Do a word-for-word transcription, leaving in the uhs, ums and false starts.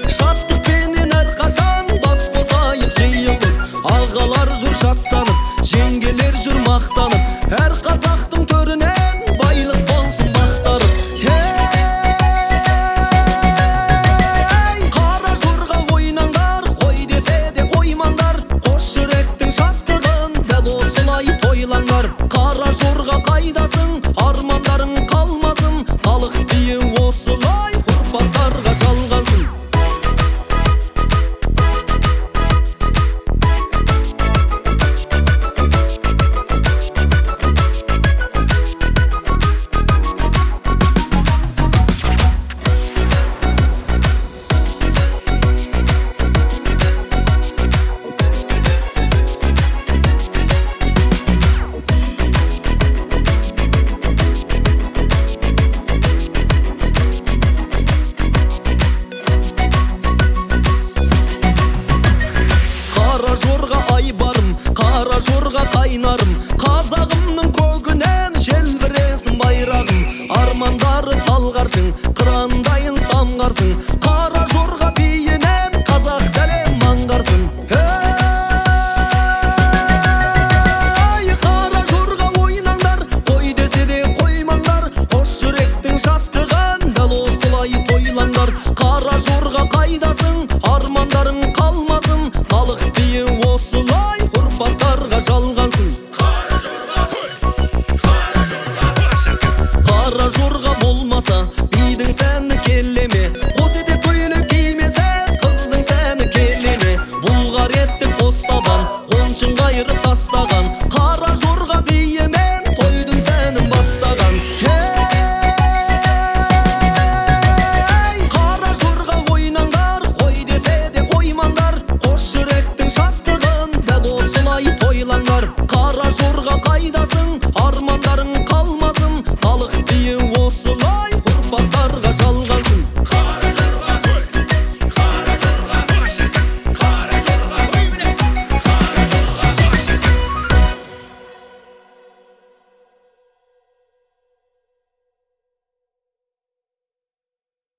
Шаттықпенен әрқашан бас қосайық жиылып, ағалар жүр шаттанып, жеңгелер жүр мақтанып, әр қазақтың төрінен байлық болсын мақтарып. Ей, қара жорға ойнаңдар, қой десе де қоймаңдар, қос жүректің шаттығын дәл осылай тойлаңдар. Қара жорға қайдасың, армандарың қалмасын, халық биі осылай ұрпақтарға жалғансын. Қара жорға айбарым, қара жорға қайнарым, қазағымның көгінен желбіресін байрағым. Армандары талғаршың, қырандайын самғарсың, қара жорға биінен қазақ дәлем маңғарсың. Ей, қара жорға ойнаңдар, қой десе де қоймаңдар, қос жүректің шаттығын дәл осылай тойлаңдар. Қара жорға қайдасың, армандарың қалмасын, халық биі осылай ұрпақтарға жалғансын. Қара жорға болмаса бидің сәні келеме, қос ете көйлек кимесе қыздың сәні келеме. Бұлғар етті қостаған, қоншын қайырып тастаған, қара жорға биімен тойдың сәнін бастаған. Ей, қара жорға ойнаңдар, қой десе де қоймаңдар, қос жүректің шаттығын дәл осылай тойлаңдар. Қара жорға қайдасың,